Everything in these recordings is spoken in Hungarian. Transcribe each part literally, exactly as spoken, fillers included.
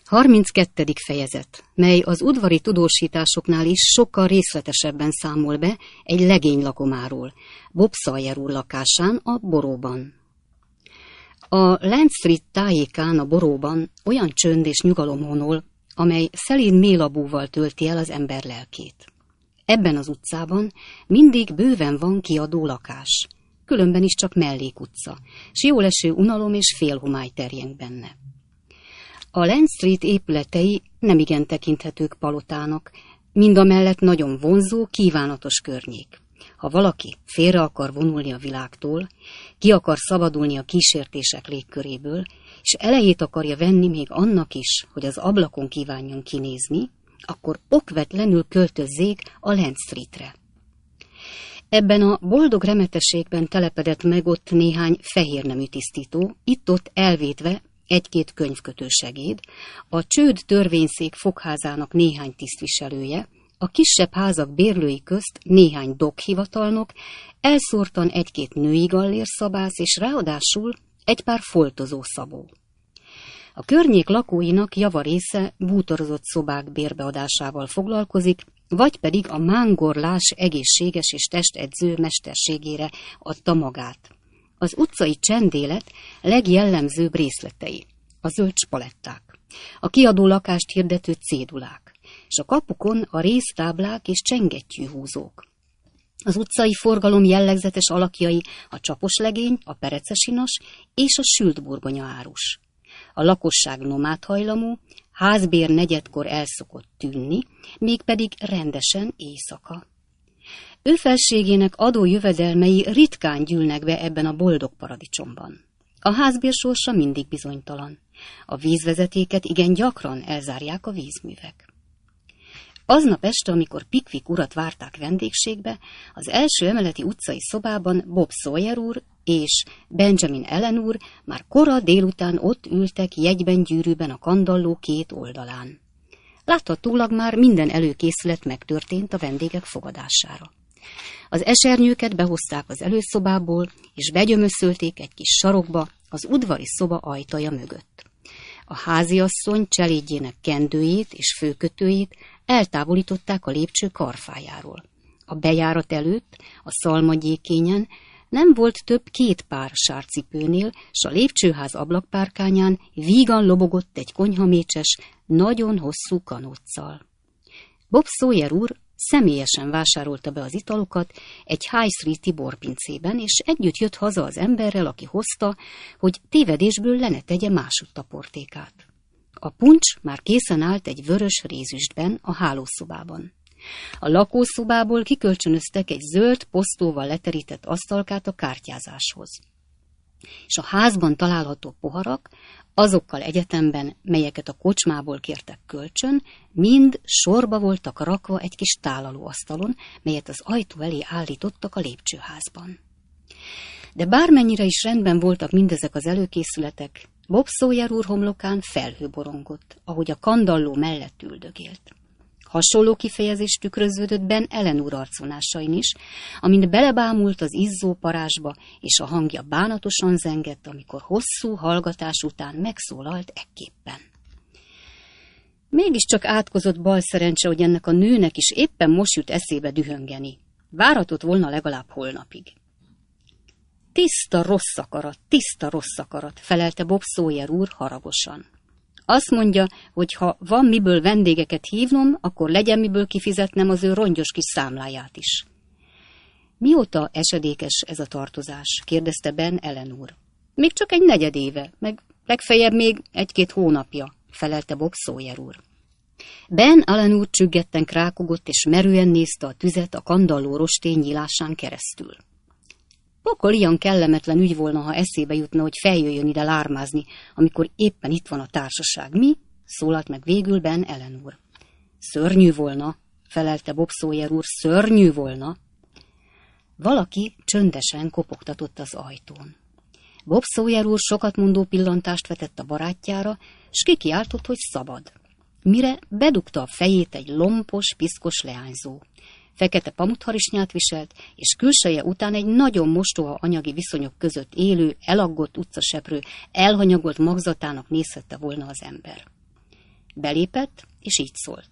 harminckettedik fejezet, mely az udvari tudósításoknál is sokkal részletesebben számol be egy legény lakomáról, Bob Sawyer úr lakásán a Boróban. A Land Street tájékán a Boróban olyan csönd és nyugalom honol, amely szelíd mélabúval tölti el az ember lelkét. Ebben az utcában mindig bőven van kiadó lakás, különben is csak mellékutca, s jóleső unalom és félhomály terjeng benne. A Land Street épületei nemigen tekinthetők palotának, mindamellett nagyon vonzó, kívánatos környék. Ha valaki félre akar vonulni a világtól, ki akar szabadulni a kísértések légköréből, és elejét akarja venni még annak is, hogy az ablakon kívánjon kinézni, akkor okvetlenül költözzék a Land Streetre. Ebben a boldog remeteségben telepedett meg ott néhány fehérnemű tisztító, itt-ott elvétve egy-két könyvkötősegéd, a csőd törvényszék fogházának néhány tisztviselője, a kisebb házak bérlői közt néhány dokhivatalnok, elszórtan egy-két női gallérszabász és ráadásul egy pár foltozó szabó. A környék lakóinak javarésze bútorozott szobák bérbeadásával foglalkozik, vagy pedig a mángorlás egészséges és testedző mesterségére adta magát. Az utcai csendélet legjellemzőbb részletei, a zöld spaletták, a kiadó lakást hirdető cédulák, és a kapukon a résztáblák és csengettyűhúzók. Az utcai forgalom jellegzetes alakjai a csaposlegény, a perecesinas és a sült burgonya árus. A lakosság nomád hajlamú, házbér negyedkor el szokott tűnni, mégpedig rendesen éjszaka. Ő felségének adó jövedelmei ritkán gyűlnek be ebben a boldog paradicsomban. A házbér sorsa mindig bizonytalan. A vízvezetéket igen gyakran elzárják a vízművek. Aznap este, amikor Pickwick urat várták vendégségbe, az első emeleti utcai szobában Bob Sawyer úr és Benjamin Allen úr már kora délután ott ültek jegyben gyűrűben a kandalló két oldalán. Láthatólag már minden előkészület megtörtént a vendégek fogadására. Az esernyőket behozták az előszobából, és begyömöszölték egy kis sarokba az udvari szoba ajtaja mögött. A háziasszony cselédjének kendőjét és főkötőjét eltávolították a lépcső karfájáról. A bejárat előtt, a szalmagyékényen nem volt több két pár sárcipőnél, s a lépcsőház ablakpárkányán vígan lobogott egy konyhamécses, nagyon hosszú kanóccal. Bob Sawyer úr személyesen vásárolta be az italokat egy High Street-i borpincében, és együtt jött haza az emberrel, aki hozta, hogy tévedésből le ne tegye másutt a portékát. A puncs már készen állt egy vörös rézüstben a hálószobában. A lakószobából kikölcsönöztek egy zöld posztóval leterített asztalkát a kártyázáshoz. És a házban található poharak, azokkal egyetemben, melyeket a kocsmából kértek kölcsön, mind sorba voltak rakva egy kis tálalóasztalon, melyet az ajtó elé állítottak a lépcsőházban. De bármennyire is rendben voltak mindezek az előkészületek, Bob Sawyer úr homlokán felhő borongott, ahogy a kandalló mellett üldögélt. Hasonló kifejezés tükröződött Ben Allen úr arcvonásain is, amint belebámult az izzó parázsba, és a hangja bánatosan zengett, amikor hosszú hallgatás után megszólalt ekképpen. Mégiscsak átkozott bal szerencse, hogy ennek a nőnek is éppen most jut eszébe dühöngeni. Várhatott volna legalább holnapig. Tiszta rossz akarat, tiszta rossz akarat, felelte Bob Sawyer úr haragosan. Azt mondja, hogy ha van miből vendégeket hívnom, akkor legyen miből kifizetnem az ő rongyos kis számláját is. Mióta esedékes ez a tartozás? Kérdezte Ben Allen úr. Még csak egy negyed éve, meg legfeljebb még egy-két hónapja, felelte Bob Sawyer úr. Ben Allen úr csüggetten krákogott, és merően nézte a tüzet a kandalló rostény nyílásán keresztül. Pokol ilyen kellemetlen ügy volna, ha eszébe jutna, hogy feljöjjön ide lármázni, amikor éppen itt van a társaság. Mi? Szólalt meg végül Ben Allen úr. Szörnyű volna, felelte Bob Sawyer úr, szörnyű volna. Valaki csöndesen kopogtatott az ajtón. Bob Sawyer úr sokatmondó pillantást vetett a barátjára, s kikiáltott, hogy szabad. Mire bedugta a fejét egy lompos, piszkos leányzó. Fekete pamutharisnyát viselt, és külseje után egy nagyon mostoha anyagi viszonyok között élő, elaggott utcaseprő, elhanyagolt magzatának nézhette volna az ember. Belépett, és így szólt.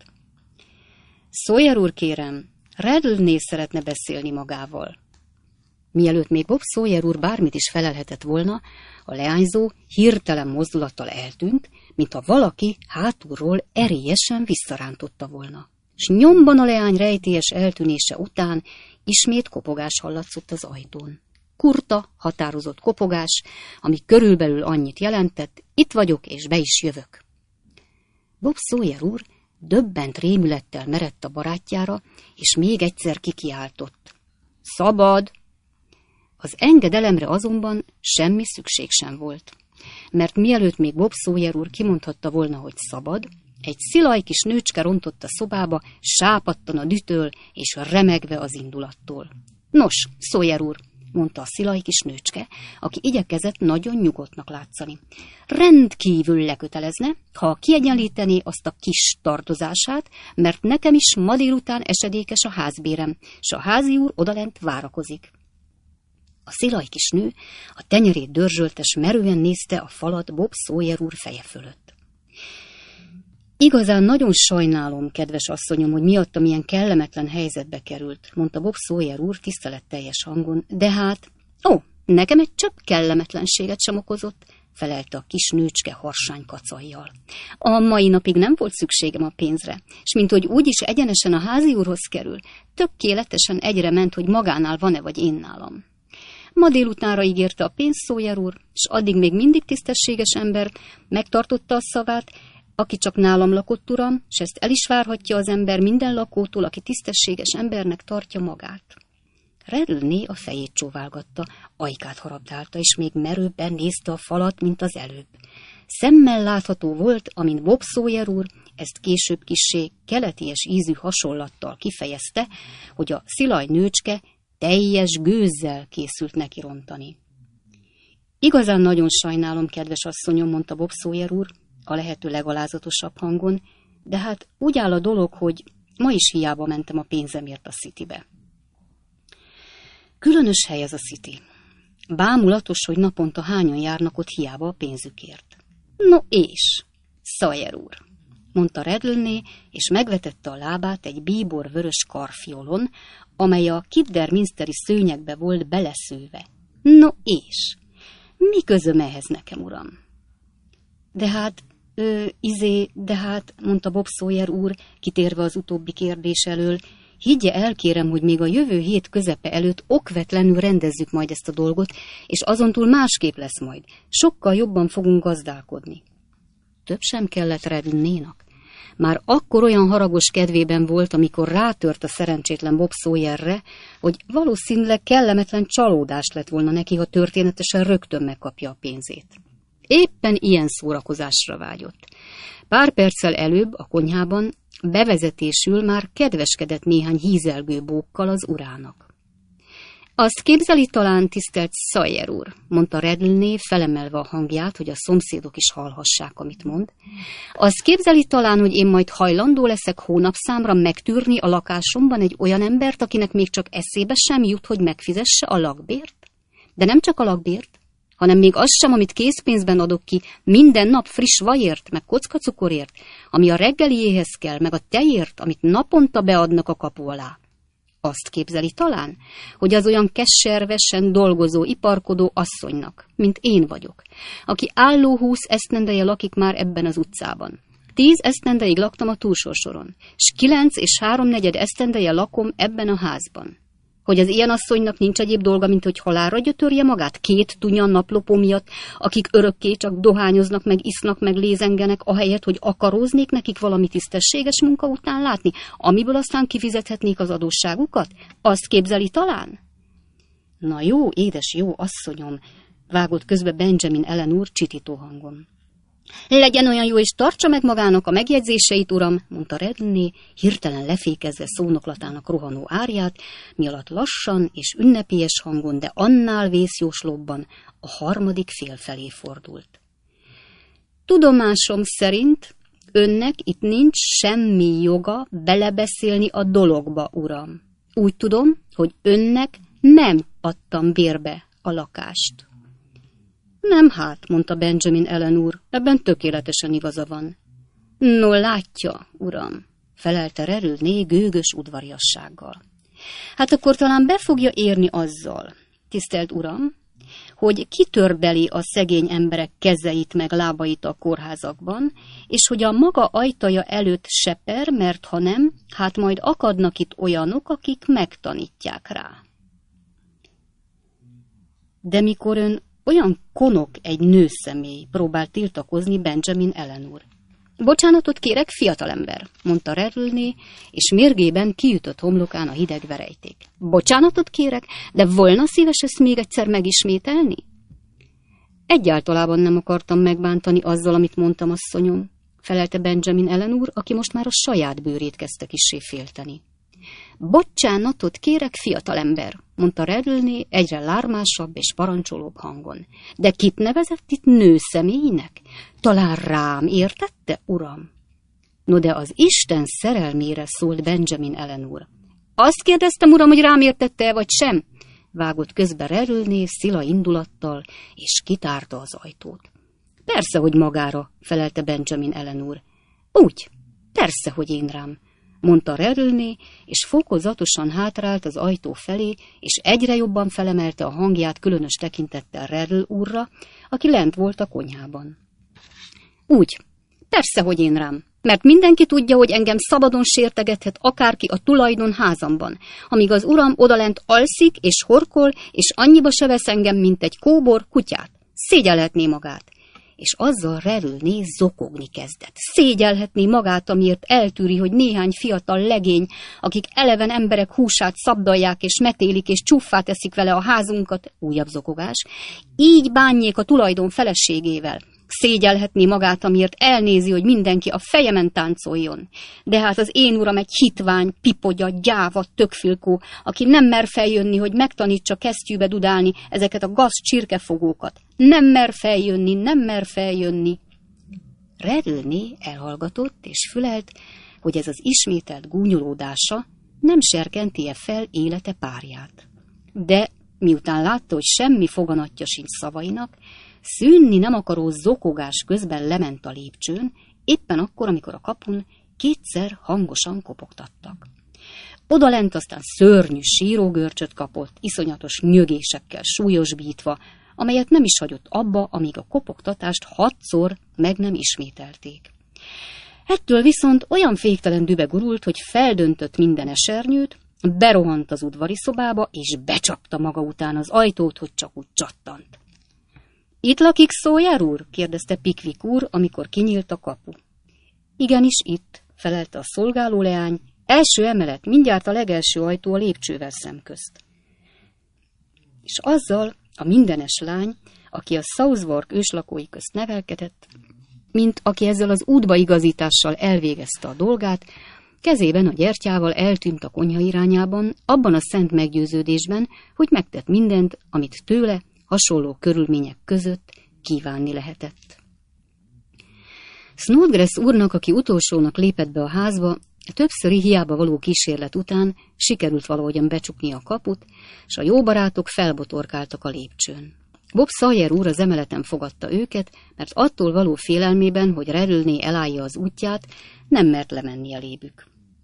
Sawyer úr, kérem, Redlné szeretne beszélni magával. Mielőtt még Bob Sawyer úr bármit is felelhetett volna, a leányzó hirtelen mozdulattal eltűnt, mintha valaki hátulról erélyesen visszarántotta volna. S nyomban a leány rejtélyes eltűnése után ismét kopogás hallatszott az ajtón. Kurta, határozott kopogás, ami körülbelül annyit jelentett, itt vagyok, és be is jövök. Bob Sawyer úr döbbent rémülettel merett a barátjára, és még egyszer kikiáltott. Szabad! Az engedelemre azonban semmi szükség sem volt, mert mielőtt még Bob Sawyer úr kimondhatta volna, hogy szabad, egy szilaj kis nőcske rontott a szobába, sápadtan a dühtől és remegve az indulattól. Nos, Sawyer úr, mondta a szilaj kis nőcske, aki igyekezett nagyon nyugodtnak látszani. Rendkívül lekötelezne, ha kiegyenlítené azt a kis tartozását, mert nekem is ma délután esedékes a házbérem, s a házi úr odalent várakozik. A szilaj kis nő a tenyerét dörzsöltes merően nézte a falat Bob Sawyer úr feje fölött. Igazán nagyon sajnálom, kedves asszonyom, hogy miattam ilyen kellemetlen helyzetbe került, mondta Bob Sawyer úr tiszteletteljes hangon, de hát, ó, nekem egy csepp kellemetlenséget sem okozott, felelte a kis nőcske harsány kacajjal. A mai napig nem volt szükségem a pénzre, és mint hogy úgyis egyenesen a házi úrhoz kerül, tökéletesen egyre ment, hogy magánál van-e vagy én nálam. Ma délutánra ígérte a pénzt Sawyer úr, és addig még mindig tisztességes ember, megtartotta a szavát, aki csak nálam lakott, uram, és ezt el is várhatja az ember minden lakótól, aki tisztességes embernek tartja magát. Redlné a fejét csóválgatta, ajkát harabdálta, és még merőbben nézte a falat, mint az előbb. Szemmel látható volt, amint Bob Sawyer úr ezt később kissé keleties ízű hasonlattal kifejezte, hogy a szilaj nőcske teljes gőzzel készült neki rontani. Igazán nagyon sajnálom, kedves asszonyom, mondta Bob Sawyer úr, a lehető legalázatosabb hangon, de hát úgy áll a dolog, hogy ma is hiába mentem a pénzemért a Citybe. Különös hely ez a City. Bámulatos, hogy naponta hányan járnak ott hiába a pénzükért. No és, Sawyer úr, mondta Redlné, és megvetette a lábát egy bíborvörös karfiolon, amely a Kidderminsteri szőnyegbe volt beleszőve. No és, mi közöm ehhez nekem, uram? De hát, ö, izé, de hát, mondta Bob Sawyer úr, kitérve az utóbbi kérdés elől, higgye el, kérem, hogy még a jövő hét közepe előtt okvetlenül rendezzük majd ezt a dolgot, és azontúl másképp lesz majd. Sokkal jobban fogunk gazdálkodni. Több sem kellett Redlnénak. Már akkor olyan haragos kedvében volt, amikor rátört a szerencsétlen Bob Sawyerre, hogy valószínűleg kellemetlen csalódást lett volna neki, ha történetesen rögtön megkapja a pénzét. Éppen ilyen szórakozásra vágyott. Pár perccel előbb a konyhában bevezetésül már kedveskedett néhány hízelgő bókkal az urának. Azt képzeli talán, tisztelt Sawyer úr, mondta Redlné felemelve a hangját, hogy a szomszédok is hallhassák, amit mond. Azt képzeli talán, hogy én majd hajlandó leszek hónapszámra megtűrni a lakásomban egy olyan embert, akinek még csak eszébe sem jut, hogy megfizesse a lakbért? De nem csak a lakbért, hanem még az sem, amit készpénzben adok ki, minden nap friss vajért, meg kockacukorért, ami a reggeliéhez kell, meg a tejért, amit naponta beadnak a kapu alá. Azt képzeli talán, hogy az olyan keservesen dolgozó, iparkodó asszonynak, mint én vagyok, aki álló húsz esztendeje lakik már ebben az utcában. Tíz esztendeig laktam a túlsó soron, s kilenc és háromnegyed esztendeje lakom ebben a házban. Hogy az ilyen asszonynak nincs egyéb dolga, mint hogy halálra gyötörje magát két tunya naplopó miatt, akik örökké csak dohányoznak, meg isznak, meg lézengenek, ahelyett, hogy akaróznék nekik valami tisztességes munka után látni, amiből aztán kifizethetnék az adósságukat? Azt képzeli talán? Na jó, édes jó asszonyom, vágott közbe Benjamin Ellen úr csitító hangon. Legyen olyan jó, és tartsa meg magának a megjegyzéseit, uram, mondta Redlné, hirtelen lefékezve szónoklatának rohanó árját, mi alatt lassan és ünnepélyes hangon, de annál vészjóslóbban a harmadik fél felé fordult. Tudomásom szerint önnek itt nincs semmi joga belebeszélni a dologba, uram. Úgy tudom, hogy önnek nem adtam bérbe a lakást. Nem hát, mondta Benjamin Ellen úr, ebben tökéletesen igaza van. No, látja, uram, felelte Rerülné gőgös udvariassággal. Hát akkor talán be fogja érni azzal, tisztelt uram, hogy kitörbeli a szegény emberek kezeit meg lábait a kórházakban, és hogy a maga ajtaja előtt seper, mert ha nem, hát majd akadnak itt olyanok, akik megtanítják rá. De mikor ön olyan konok egy nőszemély, próbált tiltakozni Benjamin Allen úr. Bocsánatot kérek, fiatalember, mondta Rerülné, és mérgében kiütött homlokán a hideg verejték. Bocsánatot kérek, de volna szíves ezt még egyszer megismételni? Egyáltalában nem akartam megbántani azzal, amit mondtam, asszonyom, felelte Benjamin Allen úr, aki most már a saját bőrét kezdte kissé félteni. Bocsánatot kérek, fiatalember, mondta Rerülné egyre lármásabb és parancsolóbb hangon. De kit nevezett itt nőszemélynek? Talán rám értette, uram? No, de az Isten szerelmére szólt Benjamin Allen úr. Azt kérdeztem, uram, hogy rám értette-e, vagy sem? Vágott közbe Rerülné szila indulattal, és kitárta az ajtót. Persze, hogy magára, felelte Benjamin Allen úr. Úgy, persze, hogy én rám, mondta Rerülné, és fokozatosan hátrált az ajtó felé, és egyre jobban felemelte a hangját különös tekintettel Rerül úrra, aki lent volt a konyhában. Úgy, persze, hogy én rám, mert mindenki tudja, hogy engem szabadon sértegethet akárki a tulajdon házamban, amíg az uram odalent alszik és horkol, és annyiba se vesz engem, mint egy kóbor kutyát. Szégyelhetné magát. És azzal Rerülné zokogni kezdett. Szégyelhetné magát, amiért eltűri, hogy néhány fiatal legény, akik eleven emberek húsát szabdalják és metélik és csúffá teszik vele a házunkat, újabb zokogás, így bánjék a tulajdon feleségével. Szégyelhetné magát, amiért elnézi, hogy mindenki a fejemen táncoljon. De hát az én uram egy hitvány, pipogya, gyáva, tökfilkó, aki nem mer feljönni, hogy megtanítsa kesztyűbe dudálni ezeket a gaz csirkefogókat. Nem mer feljönni, nem mer feljönni. Rerülné elhallgatott és fülelt, hogy ez az ismételt gúnyolódása nem serkenti-e fel élete párját. De miután látta, hogy semmi foganatja sincs szavainak, szűnni nem akaró zokogás közben lement a lépcsőn, éppen akkor, amikor a kapun kétszer hangosan kopogtattak. Odalent aztán szörnyű sírógörcsöt kapott, iszonyatos nyögésekkel súlyosbítva, amelyet nem is hagyott abba, amíg a kopogtatást hatszor meg nem ismételték. Ettől viszont olyan féktelen dübe gurult, hogy feldöntött minden esernyőt, berohant az udvari szobába, és becsapta maga után az ajtót, hogy csak úgy csattant. Itt lakik Sawyer úr? kérdezte Pickwick úr, amikor kinyílt a kapu. Igenis itt, felelte a szolgáló leány, első emelet, mindjárt a legelső ajtó a lépcsővel szemközt. És azzal a mindenes lány, aki a Southwark őslakói közt nevelkedett, mint aki ezzel az útbaigazítással elvégezte a dolgát, kezében a gyertyával eltűnt a konyha irányában, abban a szent meggyőződésben, hogy megtett mindent, amit tőle, hasonló körülmények között kívánni lehetett. Snodgrass úrnak, aki utolsónak lépett be a házba, többszöri hiába való kísérlet után sikerült valahogyan becsukni a kaput, és a jó barátok felbotorkáltak a lépcsőn. Bob Sawyer úr az emeleten fogadta őket, mert attól való félelmében, hogy Rerülné elállja az útját, nem mert lemenni elébük.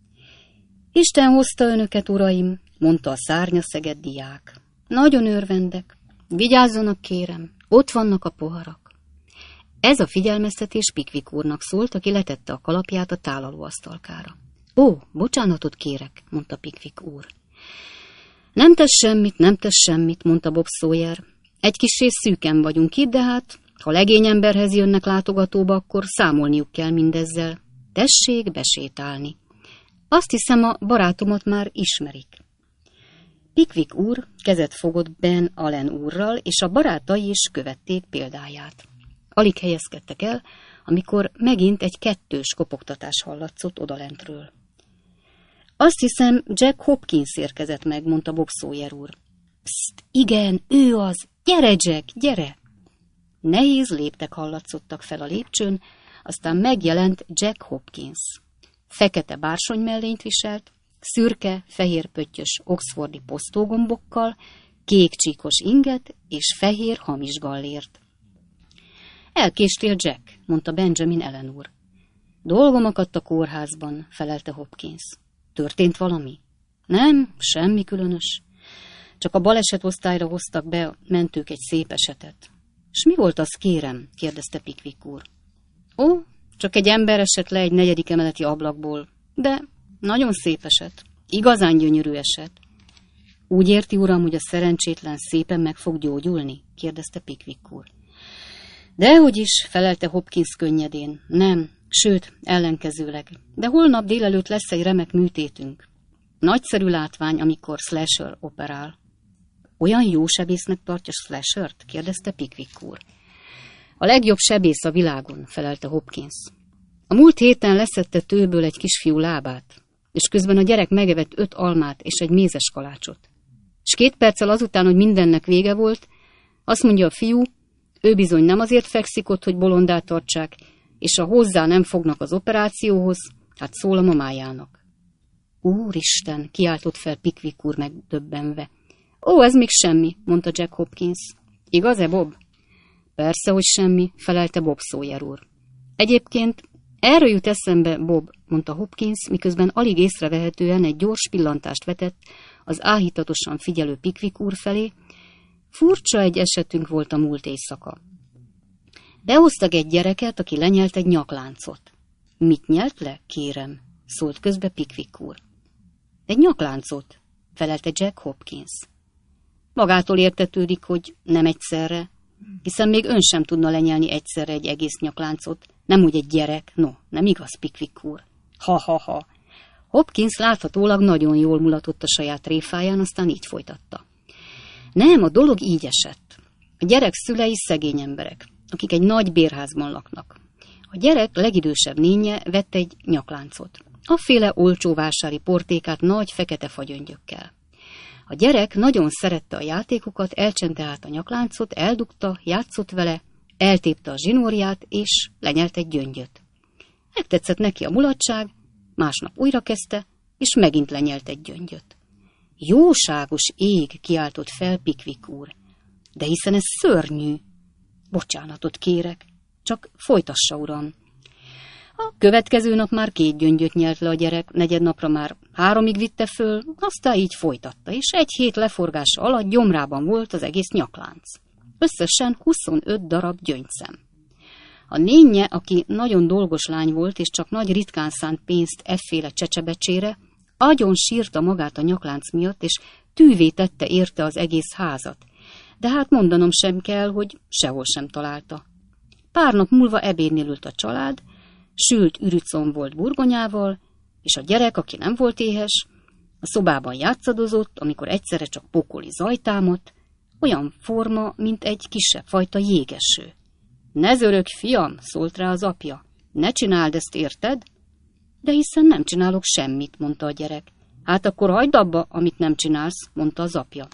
Isten hozta önöket, uraim, mondta a szárnyaszeged diák. Nagyon örvendek. Vigyázzanak, kérem, ott vannak a poharak. Ez a figyelmeztetés Pickwick úrnak szólt, aki letette a kalapját a tálalóasztalkára. Ó, bocsánatot kérek, mondta Pickwick úr. Nem tesz semmit, nem tesz semmit, mondta Bob Sawyer. Egy kissé szűken vagyunk itt, de hát, ha legény emberhez jönnek látogatóba, akkor számolniuk kell mindezzel. Tessék besétálni. Azt hiszem, a barátomat már ismerik. Pickwick úr kezet fogott Ben Allen úrral, és a barátai is követték példáját. Alig helyezkedtek el, amikor megint egy kettős kopogtatás hallatszott odalentről. Azt hiszem, Jack Hopkins érkezett meg, mondta Bob Sawyer úr. Pszt, igen, ő az! Gyere, Jack, gyere! Nehéz léptek hallatszottak fel a lépcsőn, aztán megjelent Jack Hopkins. Fekete bársonymellényt viselt, szürke, fehérpöttyös oxfordi posztógombokkal, kék csíkos inget és fehér hamis gallért. Elkéstél, Jack, mondta Benjamin Allen úr. Dolgom akadt a kórházban, felelte Hopkins. Történt valami? Nem, semmi különös. Csak a balesetosztályra hoztak be a mentők egy szép esetet. S mi volt az, kérem? Kérdezte Pickwick úr. Ó, csak egy ember esett le egy negyedik emeleti ablakból, de nagyon szép eset. Igazán gyönyörű eset. Úgy érti, uram, hogy a szerencsétlen szépen meg fog gyógyulni? Kérdezte Pickwick úr. Dehogy is, felelte Hopkins könnyedén. Nem, sőt, ellenkezőleg. De holnap délelőtt lesz egy remek műtétünk. Nagyszerű látvány, amikor Slasher operál. Olyan jó sebésznek tartja Slashert? Kérdezte Pickwick úr. A legjobb sebész a világon, felelte Hopkins. A múlt héten leszedte tőből egy kisfiú lábát, és közben a gyerek megevett öt almát és egy mézes kalácsot. És két perccel azután, hogy mindennek vége volt, azt mondja a fiú, ő bizony nem azért fekszik ott, hogy bolondát tartsák, és ha hozzá nem fognak az operációhoz, hát szól a mamájának. Úristen, kiáltott fel Pickwick úr megdöbbenve. Ó, ez még semmi, mondta Jack Hopkins. Igaz-e, Bob? Persze, hogy semmi, felelte Bob Sawyer úr. Egyébként erről jut eszembe, Bob, mondta Hopkins, miközben alig észrevehetően egy gyors pillantást vetett az áhítatosan figyelő Pickwick úr felé. Furcsa egy esetünk volt a múlt éjszaka. Behoztak egy gyereket, aki lenyelt egy nyakláncot. Mit nyelt le, kérem? Szólt közbe Pickwick úr. Egy nyakláncot, felelte Jack Hopkins. Magától értetődik, hogy nem egyszerre, hiszen még ön sem tudna lenyelni egyszerre egy egész nyakláncot, nem úgy egy gyerek, no, nem igaz, Pickwick úr. Ha-ha-ha. Hopkins láthatólag nagyon jól mulatott a saját tréfáján, aztán így folytatta. Nem, a dolog így esett. A gyerek szülei szegény emberek, akik egy nagy bérházban laknak. A gyerek legidősebb nénye vett egy nyakláncot. Afféle olcsó vásári portékát nagy fekete fagyöngyökkel. A gyerek nagyon szerette a játékokat, elcsente át a nyakláncot, eldugta, játszott vele, eltépte a zsinórját, és lenyelt egy gyöngyöt. Megtetszett neki a mulatság, másnap újra kezdte, és megint lenyelt egy gyöngyöt. Jóságos ég, kiáltott fel Pickwick úr. De hiszen ez szörnyű. Bocsánatot kérek, csak folytassa, uram. A következő nap már két gyöngyöt nyelt le a gyerek, negyednapra már háromig vitte föl, aztán így folytatta, és egy hét leforgása alatt gyomrában volt az egész nyaklánc. Összesen huszonöt darab gyöngyszem. A nénye, aki nagyon dolgos lány volt, és csak nagy ritkán szánt pénzt efféle csecsebecsére, agyon sírta magát a nyaklánc miatt, és tűvé tette érte az egész házat. De hát mondanom sem kell, hogy sehol sem találta. Pár nap múlva ebédnél ült a család, sült ürücomb volt burgonyával, és a gyerek, aki nem volt éhes, a szobában játszadozott, amikor egyszerre csak pokoli zaj támadt, olyan forma, mint egy kisebb fajta jégeső. Ne zörög, fiam, szólt rá az apja. Ne csináld ezt, érted? De hiszen nem csinálok semmit, mondta a gyerek. Hát akkor hagyd abba, amit nem csinálsz, mondta az apja.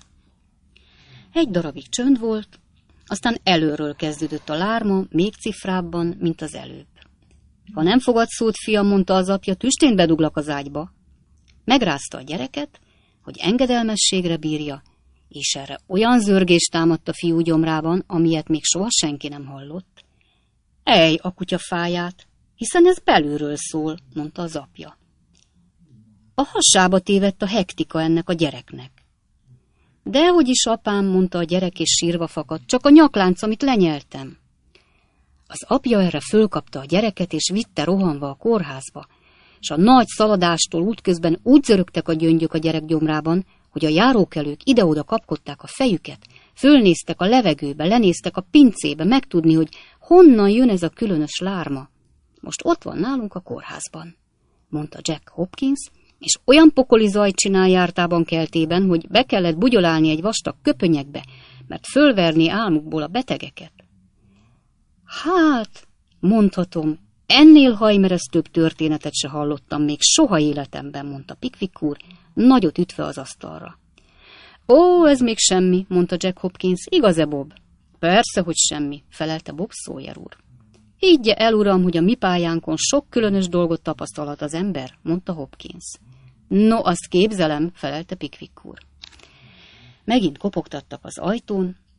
Egy darabig csönd volt, aztán előről kezdődött a lárma, még cifrábban, mint az előbb. Ha nem fogad szót, fiam, mondta az apja, tüstént beduglak az ágyba. Megrázta a gyereket, hogy engedelmességre bírja, és erre olyan zörgést támadt a fiú gyomrában, amilyet még soha senki nem hallott. Ej, a kutya fáját, hiszen ez belülről szól, mondta az apja. A hasába tévedt a hektika ennek a gyereknek. Dehogy is, apám, mondta a gyerek, és sírva fakadt, csak a nyaklánc, amit lenyeltem. Az apja erre fölkapta a gyereket, és vitte rohanva a kórházba, és a nagy szaladástól útközben úgy zörögtek a gyöngyök a gyerek gyomrában, hogy a járókelők ide-oda kapkodták a fejüket, fölnéztek a levegőbe, lenéztek a pincébe, megtudni, hogy honnan jön ez a különös lárma. Most ott van nálunk a kórházban, mondta Jack Hopkins, és olyan pokoli zajt csinál jártában keltében, hogy be kellett bugyolálni egy vastag köpönyekbe, mert fölverni álmukból a betegeket. Hát, mondhatom, ennél hajmeresztőbb történetet se hallottam még soha életemben, mondta Pickwick úr, nagyot ütve az asztalra. Ó, ez még semmi, mondta Jack Hopkins, igaz-e, Bob? Persze, hogy semmi, felelte Bob Sawyer úr. Higgye el, uram, hogy a mi pályánkon sok különös dolgot tapasztalhat az ember, mondta Hopkins. No, azt képzelem, felelte Pickwick úr. Megint kopogtattak az ajtón,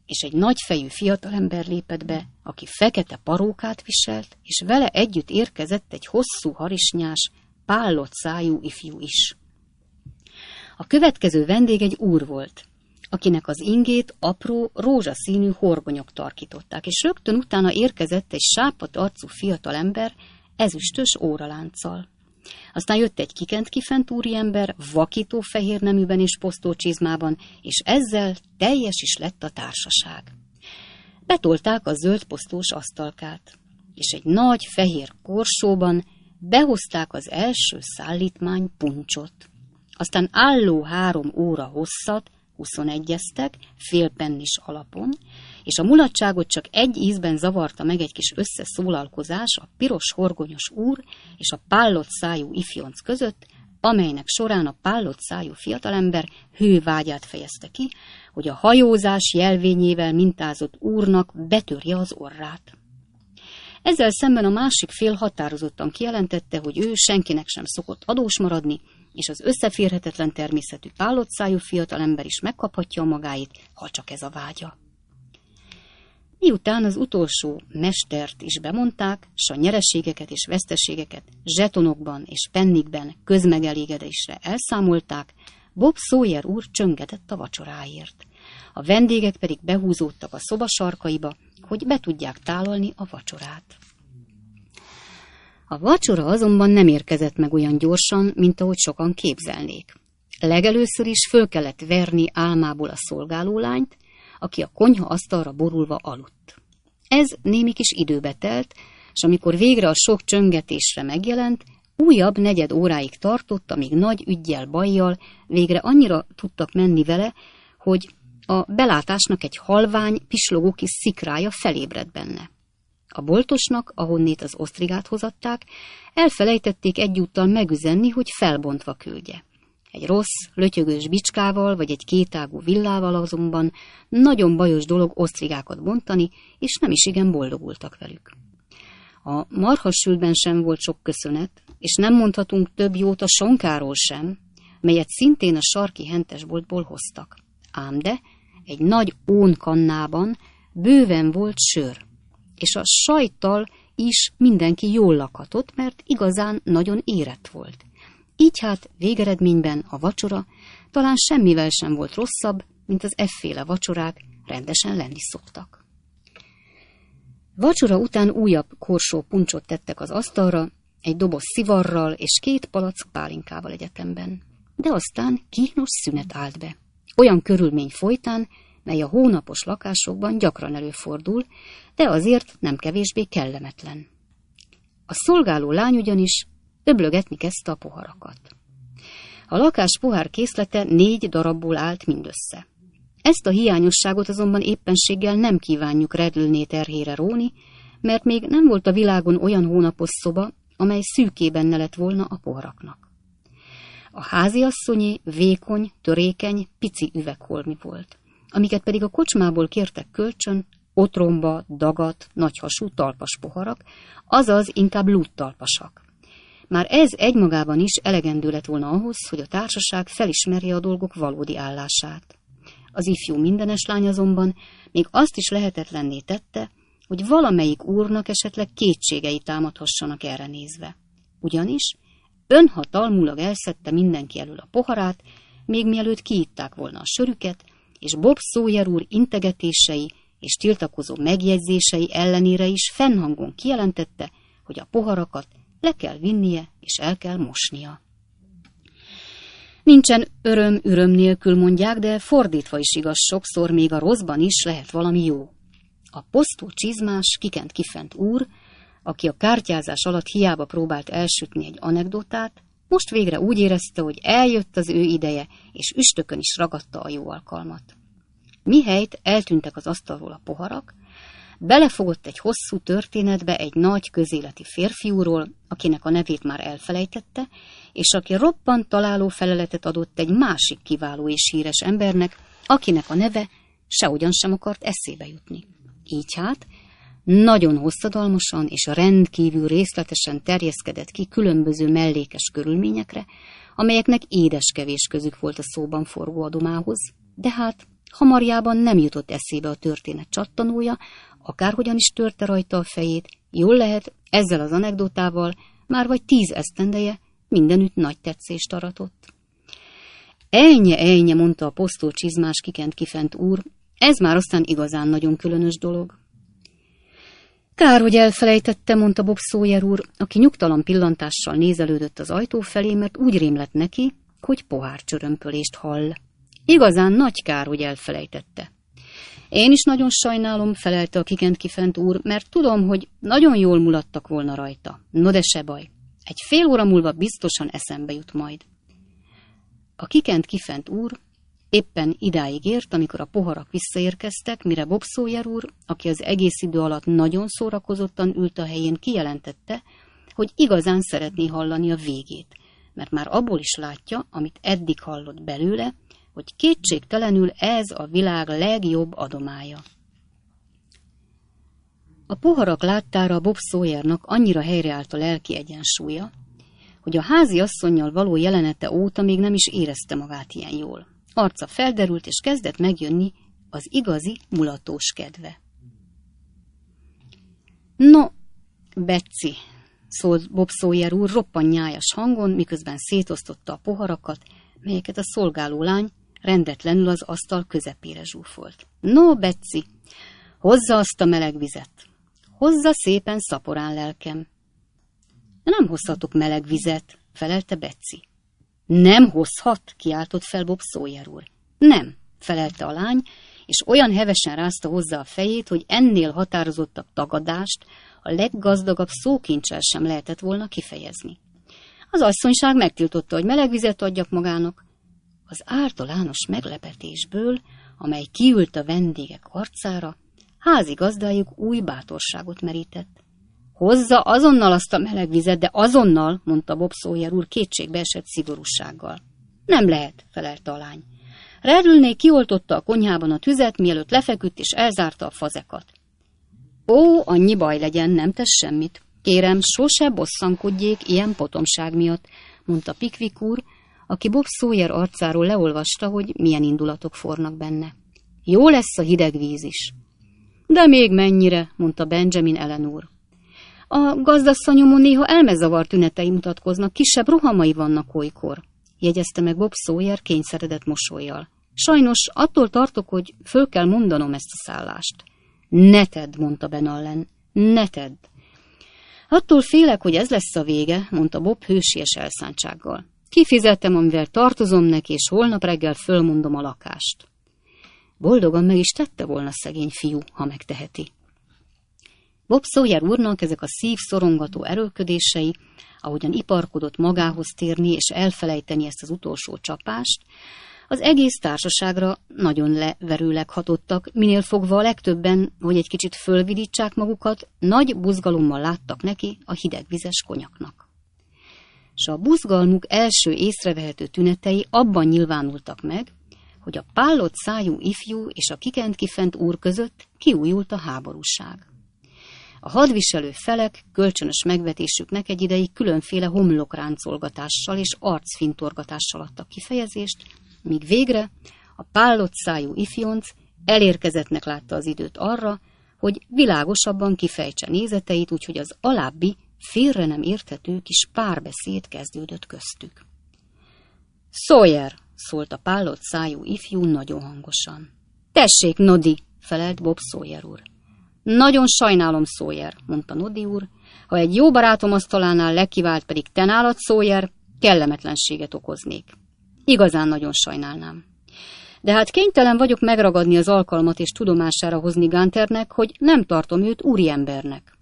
és egy nagyfejű fiatalember lépett be, aki fekete parókát viselt, és vele együtt érkezett egy hosszú harisnyás, pállott szájú ifjú is. A következő vendég egy úr volt, akinek az ingét apró, rózsaszínű horgonyok tarkították, és rögtön utána érkezett egy sápadt arcú fiatalember ezüstös óralánccal. Aztán jött egy kikent kifent úriember, vakító fehér neműben és posztócsizmában, és ezzel teljes is lett a társaság. Betolták a zöld posztós asztalkát, és egy nagy fehér korsóban behozták az első szállítmány puncsot. Aztán álló három óra hosszat huszonegyeztek, félpennis alapon, és a mulatságot csak egy ízben zavarta meg egy kis összeszólalkozás a piros horgonyos úr és a pállott szájú ifjonc között, amelynek során a pállott szájú fiatalember hővágyát fejezte ki, hogy a hajózás jelvényével mintázott úrnak betörje az orrát. Ezzel szemben a másik fél határozottan kijelentette, hogy ő senkinek sem szokott adós maradni, és az összeférhetetlen természetű pállott szájú fiatalember is megkaphatja a magáit, ha csak ez a vágya. Miután az utolsó mestert is bemondták, s a nyereségeket és veszteségeket zsetonokban és pennikben közmegelégedésre elszámolták, Bob Sawyer úr csöngetett a vacsoráért. A vendégek pedig behúzódtak a szoba sarkaiba, hogy be tudják tálalni a vacsorát. A vacsora azonban nem érkezett meg olyan gyorsan, mint ahogy sokan képzelnék. Legelőször is föl kellett verni álmából a szolgálólányt, aki a konyha asztalra borulva aludt. Ez némi kis időbe telt, és amikor végre a sok csöngetésre megjelent, újabb negyed óráig tartott, amíg nagy üggyel, bajjal végre annyira tudtak menni vele, hogy a belátásnak egy halvány, pislogó kis szikrája felébredt benne. A boltosnak, ahonnét az osztrigát hozatták, elfelejtették egyúttal megüzenni, hogy felbontva küldje. Egy rossz, lötyögős bicskával vagy egy kétágú villával azonban nagyon bajos dolog osztrigákat bontani, és nem is igen boldogultak velük. A marhasültben sem volt sok köszönet, és nem mondhatunk több jót a sonkáról sem, melyet szintén a sarki hentesboltból hoztak. Ám de egy nagy ónkannában bőven volt sör, és a sajttal is mindenki jól lakhatott, mert igazán nagyon érett volt. Így hát végeredményben a vacsora talán semmivel sem volt rosszabb, mint az efféle vacsorák rendesen lenni szoktak. Vacsora után újabb korsó puncsot tettek az asztalra, egy doboz szivarral és két palack pálinkával egyetemben. De aztán kínos szünet állt be. Olyan körülmény folytán, mely a hónapos lakásokban gyakran előfordul, de azért nem kevésbé kellemetlen. A szolgáló lány ugyanis öblögetni kezdte a poharakat. A lakás pohár készlete négy darabból állt mindössze. Ezt a hiányosságot azonban éppenséggel nem kívánjuk Redlné terhére róni, mert még nem volt a világon olyan hónapos szoba, amely szűkében ne lett volna a poharaknak. A háziasszonyé vékony, törékeny, pici üvegholmi volt, amiket pedig a kocsmából kértek kölcsön, otromba, dagat, nagyhasú talpas poharak, azaz inkább lúdtalpasak. Már ez egymagában is elegendő lett volna ahhoz, hogy a társaság felismerje a dolgok valódi állását. Az ifjú mindenes lány azonban még azt is lehetetlenné tette, hogy valamelyik úrnak esetleg kétségei támadhassanak erre nézve. Ugyanis önhatalmulag elszedte mindenki elől a poharát, még mielőtt kiitták volna a sörüket, és Bob Sawyer úr integetései és tiltakozó megjegyzései ellenére is fennhangon kijelentette, hogy a poharakat le kell vinnie és el kell mosnia. Nincsen öröm üröm nélkül mondják, de fordítva is igaz, sokszor még a rosszban is lehet valami jó. A posztó csizmás, kikent kifent úr, aki a kártyázás alatt hiába próbált elsütni egy anekdotát, most végre úgy érezte, hogy eljött az ő ideje, és üstökön is ragadta a jó alkalmat. Mihelyt eltűntek az asztalról a poharak, belefogott egy hosszú történetbe egy nagy közéleti férfiúról, akinek a nevét már elfelejtette, és aki roppant találó feleletet adott egy másik kiváló és híres embernek, akinek a neve sehogyan sem akart eszébe jutni. Így hát nagyon hosszadalmasan és rendkívül részletesen terjeszkedett ki különböző mellékes körülményekre, amelyeknek édeskevés közük volt a szóban forgó adomához, de hát Hamarjában nem jutott eszébe a történet csattanója, akárhogyan is törte rajta a fejét, jól lehet, ezzel az anekdotával már vagy tíz esztendeje mindenütt nagy tetszést aratott. Ejnye, ejnye, mondta a posztó csizmás kikent kifent úr, ez már aztán igazán nagyon különös dolog. Kár, hogy elfelejtette, mondta Bob Sawyer úr, aki nyugtalan pillantással nézelődött az ajtó felé, mert úgy rémlett neki, hogy pohárcsörömpölést hall. Igazán nagy kár, hogy elfelejtette. Én is nagyon sajnálom, felelte a kikent kifent úr, mert tudom, hogy nagyon jól mulattak volna rajta. No de se baj. Egy fél óra múlva biztosan eszembe jut majd. A kikent kifent úr éppen idáig ért, amikor a poharak visszaérkeztek, mire Bob Sawyer úr, aki az egész idő alatt nagyon szórakozottan ült a helyén, kijelentette, hogy igazán szeretné hallani a végét, mert már abból is látja, amit eddig hallott belőle, hogy kétségtelenül ez a világ legjobb adománya. A poharak láttára Bob Sawyernak annyira helyreállt a lelki egyensúlya, hogy a házi asszonnyal való jelenete óta még nem is érezte magát ilyen jól. Arca felderült, és kezdett megjönni az igazi mulatós kedve. No, Betsy, szólt Bob Sawyer úr roppan nyájas hangon, miközben szétosztotta a poharakat, melyeket a szolgáló lány rendetlenül az asztal közepére zsúfolt. No, Betsy, hozza azt a meleg vizet. Hozza szépen szaporán, lelkem. Nem hozhatok meleg vizet, felelte Betsy. Nem hozhat, kiáltott fel Bob Sawyer úr. Nem, felelte a lány, és olyan hevesen rázta hozzá a fejét, hogy ennél határozottabb tagadást a leggazdagabb szókincsel sem lehetett volna kifejezni. Az asszonyság megtiltotta, hogy meleg vizet adjak magának. Az általános meglepetésből, amely kiült a vendégek arcára, házigazdájuk új bátorságot merített. Hozza azonnal azt a meleg vizet, de azonnal, mondta Bob Sawyer úr kétségbeesett szigorúsággal. Nem lehet, felelte a lány. Redlné kioltotta a konyhában a tüzet, mielőtt lefeküdt és elzárta a fazekat. Ó, annyi baj legyen, nem tesz semmit. Kérem, sose bosszankodjék ilyen potomság miatt, mondta Pickwick úr, aki Bob Sawyer arcáról leolvasta, hogy milyen indulatok fornak benne. Jó lesz a hideg víz is. De még mennyire, mondta Benjamin Ellen úr. A gazdasszonyomon néha elmezavart tünetei mutatkoznak, kisebb rohamai vannak olykor, jegyezte meg Bob Sawyer kényszeredett mosollyal. Sajnos attól tartok, hogy föl kell mondanom ezt a szállást. Ne tedd, mondta Ben Allen, ne tedd. Attól félek, hogy ez lesz a vége, mondta Bob hősies elszántsággal. Kifizettem, amivel tartozom neki, és holnap reggel fölmondom a lakást. Boldogan meg is tette volna szegény fiú, ha megteheti. Bob Sawyer úrnak ezek a szívszorongató erőlködései, ahogyan iparkodott magához térni és elfelejteni ezt az utolsó csapást, az egész társaságra nagyon leverőleg hatottak, minél fogva a legtöbben, hogy egy kicsit fölvidítsák magukat, nagy buzgalommal láttak neki a hidegvizes konyaknak. És a buzgalmuk első észrevehető tünetei abban nyilvánultak meg, hogy a pállott szájú ifjú és a kikent kifent úr között kiújult a háborúság. A hadviselő felek kölcsönös megvetésüknek egy ideig különféle homlokráncolgatással és arcfintorgatással adtak kifejezést, míg végre a pállott szájú ifjonc elérkezettnek látta az időt arra, hogy világosabban kifejtse nézeteit, úgyhogy az alábbi félre nem érthető kis párbeszéd kezdődött köztük. Sawyer, szólt a pállott szájú ifjú nagyon hangosan. Tessék, Noddy, felelt Bob Sawyer úr. Nagyon sajnálom, Sawyer, mondta Noddy úr, ha egy jó barátom asztalánál lekivált pedig te nálad, Sawyer, kellemetlenséget okoznék. Igazán nagyon sajnálnám. De hát kénytelen vagyok megragadni az alkalmat és tudomására hozni Gunternek, hogy nem tartom őt úriembernek.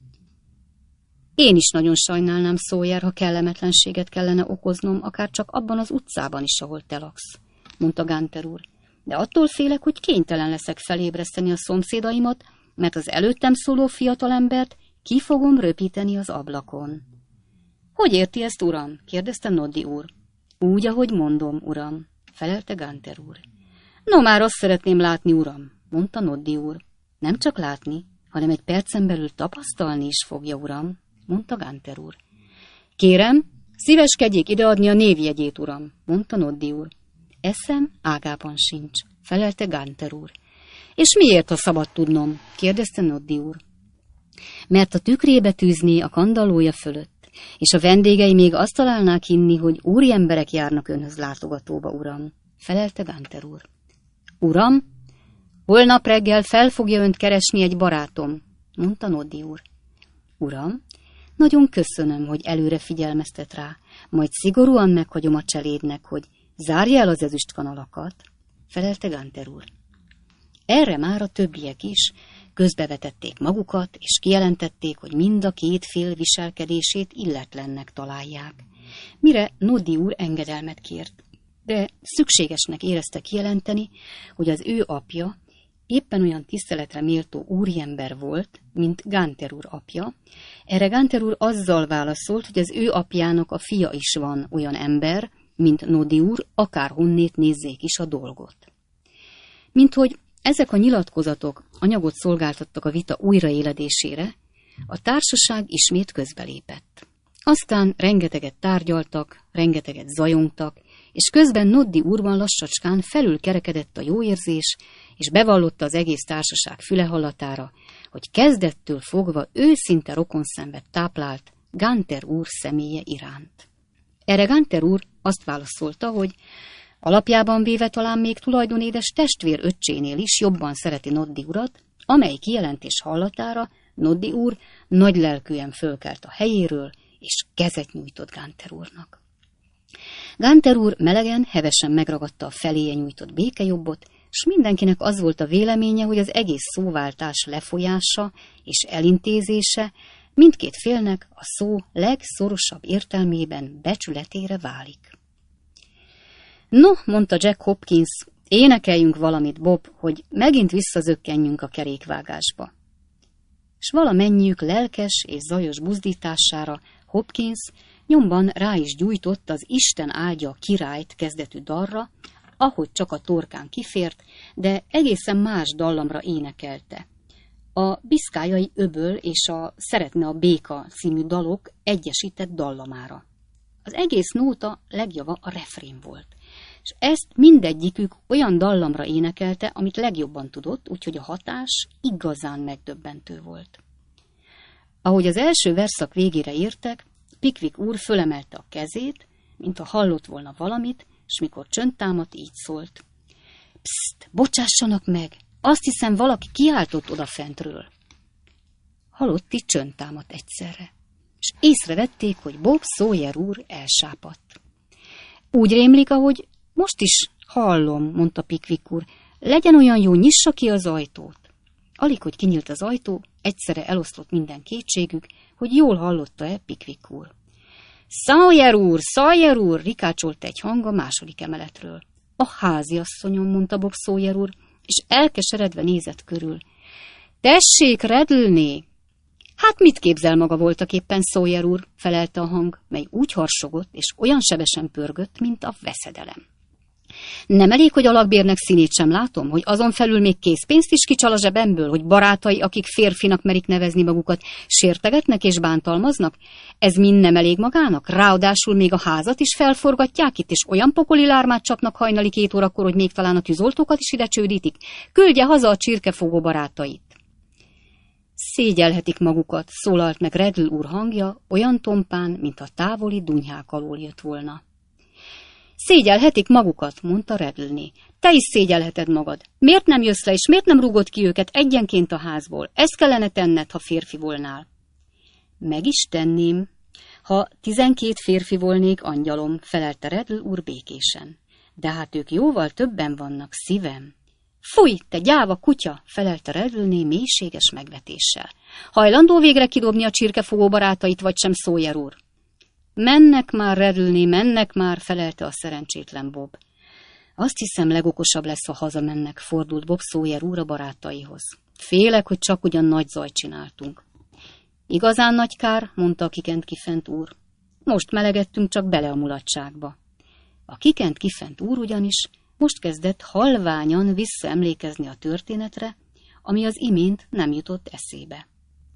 Én is nagyon sajnálnám, Sawyer, ha kellemetlenséget kellene okoznom, akár csak abban az utcában is, ahol te laksz, mondta Gunter úr. De attól félek, hogy kénytelen leszek felébreszteni a szomszédaimat, mert az előttem szóló fiatalembert ki fogom röpíteni az ablakon. Hogy érti ezt, uram? kérdezte Noddy úr. Úgy, ahogy mondom, uram, felelte Gunter úr. No, már azt szeretném látni, uram, mondta Noddy úr. Nem csak látni, hanem egy percen belül tapasztalni is fogja, uram, mondta Gunter úr. Kérem, szíveskedjék ideadni a névjegyét, uram, mondta Noddy úr. Eszem ágában sincs, felelte Gunther úr. És miért, ha szabad tudnom? kérdezte Noddy úr. Mert a tükrébe tűzné a kandallója fölött, és a vendégei még azt találnák hinni, hogy úri emberek járnak önhöz látogatóba, uram, felelte Gunther úr. Uram? Holnap reggel fel fogja önt keresni egy barátom, mondta Noddy úr. Uram, nagyon köszönöm, hogy előre figyelmeztet rá, majd szigorúan meghagyom a cselédnek, hogy zárja el az ezüstkanalakat, felelte Gunther úr. Erre már a többiek is közbevetették magukat, és kijelentették, hogy mind a két fél viselkedését illetlennek találják. Mire Noddy úr engedelmet kért, de szükségesnek érezte kijelenteni, hogy az ő apja éppen olyan tiszteletre méltó úriember volt, mint Gunther úr apja. Erre Gunther úr azzal válaszolt, hogy az ő apjának a fia is van olyan ember, mint Noddy úr, akár honnét nézzék is a dolgot. Minthogy ezek a nyilatkozatok anyagot szolgáltattak a vita újraéledésére, a társaság ismét közbelépett. Aztán rengeteget tárgyaltak, rengeteget zajongtak, és közben Noddy úrban lassacskán felülkerekedett a jó érzés, és bevallotta az egész társaság füle hallatára, hogy kezdettől fogva őszinte rokonszenvet táplált Gunther úr személye iránt. Erre Gunther úr azt válaszolta, hogy alapjában véve talán még tulajdonédes testvér öccsénél is jobban szereti Noddy urat, amely kijelentés hallatára Noddy úr nagylelkűen fölkelt a helyéről, és kezet nyújtott Gunther úrnak. Gunther úr melegen, hevesen megragadta a feléje nyújtott békejobbot, s mindenkinek az volt a véleménye, hogy az egész szóváltás lefolyása és elintézése mindkét félnek a szó legszorosabb értelmében becsületére válik. No, mondta Jack Hopkins, énekeljünk valamit, Bob, hogy megint visszazökkenjünk a kerékvágásba. S valamennyiük lelkes és zajos buzdítására Hopkins nyomban rá is gyújtott az Isten áldja a királyt kezdetű dalra, ahogy csak a torkán kifért, de egészen más dallamra énekelte. A Biszkájai öböl és a Szeretne a béka című dalok egyesített dallamára. Az egész nóta legjava a refrén volt, és ezt mindegyikük olyan dallamra énekelte, amit legjobban tudott, úgyhogy a hatás igazán megdöbbentő volt. Ahogy az első verszak végére értek, Pickwick úr fölemelte a kezét, mintha hallott volna valamit, s mikor csönd támadt, így szólt. Pszt, bocsássanak meg! Azt hiszem, valaki kiáltott odafentről. Halotti csönd támadt egyszerre, és észrevették, hogy Bob Sawyer úr elsápadt. Úgy rémlik, ahogy most is hallom, mondta Pickwick úr, legyen olyan jó, nyissa ki az ajtót. Alig, hogy kinyílt az ajtó, egyszerre eloszlott minden kétségük, hogy jól hallotta-e Pickwick úr. Sawyer úr, Sawyer úr, rikácsolt egy hang a második emeletről. A háziasszonyom, mondta Bob Sawyer úr, és elkeseredve nézett körül. Tessék, Redlné! Hát mit képzel maga voltak éppen, Sawyer úr, felelte a hang, mely úgy harsogott és olyan sebesen pörgött, mint a veszedelem. Nem elég, hogy a lakbérnek színét sem látom, hogy azon felül még készpénzt is kicsal a zsebemből, hogy barátai, akik férfinak merik nevezni magukat, sértegetnek és bántalmaznak? Ez mind nem elég magának? Ráadásul még a házat is felforgatják itt, és olyan pokoli lármát csapnak hajnali két órakor, hogy még talán a tűzoltókat is ide csődítik? Küldje haza a csirkefogó barátait! Szégyelhetik magukat, szólalt meg Redl úr hangja, olyan tompán, mint a távoli dunyhák alól jött volna. Szégyelhetik magukat, mondta Redlné. Te is szégyelheted magad. Miért nem jössz le, és miért nem rúgod ki őket egyenként a házból? Ezt kellene tenned, ha férfi volnál. Meg is tenném. Ha tizenkét férfi volnék, angyalom, felelte Redl úr békésen. De hát ők jóval többen vannak, szívem. Fúj, te gyáva kutya, felelte Redlné mélységes megvetéssel. Hajlandó végre kidobni a csirkefogó barátait, vagy sem, Sawyer úr? Mennek már, Redlné, mennek már, felelte a szerencsétlen Bob. Azt hiszem, legokosabb lesz, ha hazamennek, fordult Bob Sawyer úr a barátaihoz. Félek, hogy csak ugyan nagy zajt csináltunk. Igazán nagy kár, mondta a kikent kifent úr. Most melegettünk csak bele a mulatságba. A kikent kifent úr ugyanis most kezdett halványan visszaemlékezni a történetre, ami az imént nem jutott eszébe.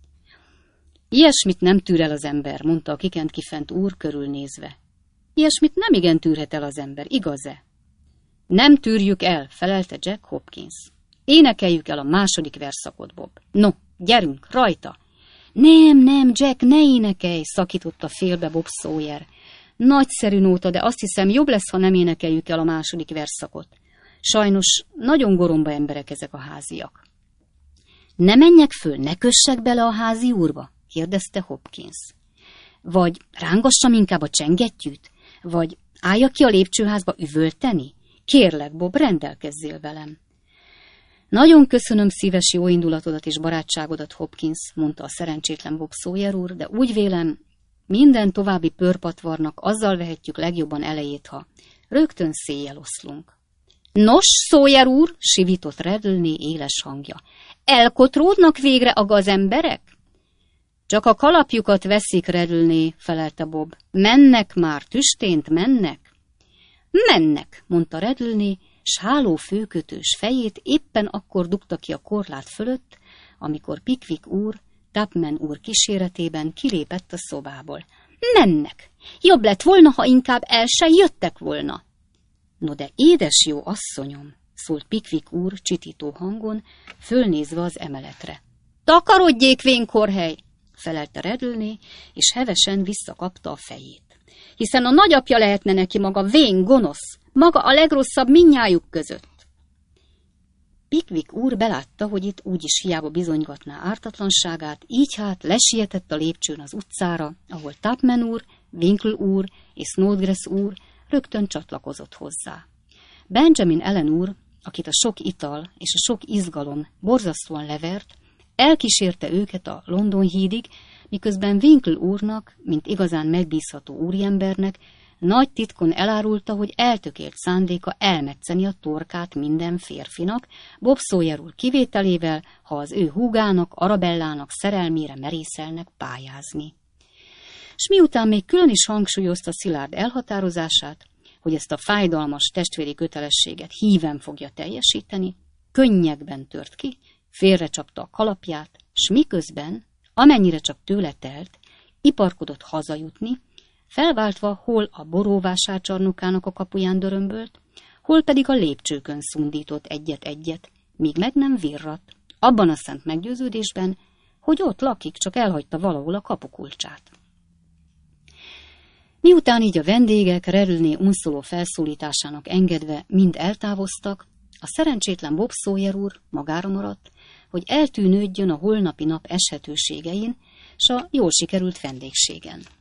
Ilyesmit nem tűr el az ember, mondta a kikent kifent úr körülnézve. Ilyesmit nem igen tűrhet el az ember, igaz-e? Nem tűrjük el, felelte Jack Hopkins. Énekeljük el a második versszakot, Bob. No, gyerünk, rajta! Nem, nem, Jack, ne énekelj, szakította félbe Bob Sawyer. Nagyszerű nóta, de azt hiszem, jobb lesz, ha nem énekeljük el a második versszakot. Sajnos nagyon goromba emberek ezek a háziak. Ne menjek föl, ne kössek bele a házi úrba? Kérdezte Hopkins. Vagy rángassam inkább a csengettyűt? Vagy álljak ki a lépcsőházba üvölteni? Kérlek, Bob, rendelkezzél velem. Nagyon köszönöm szíves jó indulatodat és barátságodat, Hopkins, mondta a szerencsétlen Bob Sawyer úr, de úgy vélem, minden további pörpatvarnak azzal vehetjük legjobban elejét, ha rögtön széjjel oszlunk. Nos, Sawyer úr, sivított Redlné éles hangja. Elkotródnak végre a gazemberek? Csak a kalapjukat veszik, Redlné, felelte Bob. Mennek már, tüstént mennek? Mennek, mondta Redlné, s háló főkötős fejét éppen akkor dugta ki a korlát fölött, amikor Pickwick úr, Tupman úr kíséretében kilépett a szobából. Mennek! Jobb lett volna, ha inkább el se jöttek volna. No de édes jó asszonyom, szólt Pickwick úr csitító hangon, fölnézve az emeletre. Takarodjék, vénkorhely! Felelte Redlné, és hevesen visszakapta a fejét. Hiszen a nagyapja lehetne neki maga vén, gonosz, maga a legrosszabb mindnyájuk között. Pickwick úr belátta, hogy itt úgyis hiába bizonygatná ártatlanságát, így hát lesietett a lépcsőn az utcára, ahol Tupman úr, Winkle úr és Snodgrass úr rögtön csatlakozott hozzá. Benjamin Allen úr, akit a sok ital és a sok izgalom borzasztóan levert, elkísérte őket a London hídig, miközben Winkle úrnak, mint igazán megbízható úriembernek, nagy titkon elárulta, hogy eltökélt szándéka elmetszeni a torkát minden férfinak, Bob Sawyer úr kivételével, ha az ő húgának, Arabellának szerelmére merészelnek pályázni. S miután még külön is hangsúlyozta szilárd elhatározását, hogy ezt a fájdalmas testvéri kötelességet híven fogja teljesíteni, könnyekben tört ki, félrecsapta a kalapját, s miközben, amennyire csak tőle telt, iparkodott hazajutni, felváltva hol a boróvásárcsarnokának a kapuján dörömbölt, hol pedig a lépcsőkön szundított egyet-egyet, míg meg nem virradt, abban a szent meggyőződésben, hogy ott lakik, csak elhagyta valahol a kapukulcsát. Miután így a vendégek Redlné unszoló felszólításának engedve mind eltávoztak, a szerencsétlen Bob Sawyer úr magára maradt, hogy eltűnődjön a holnapi nap eshetőségein s a jól sikerült vendégségen.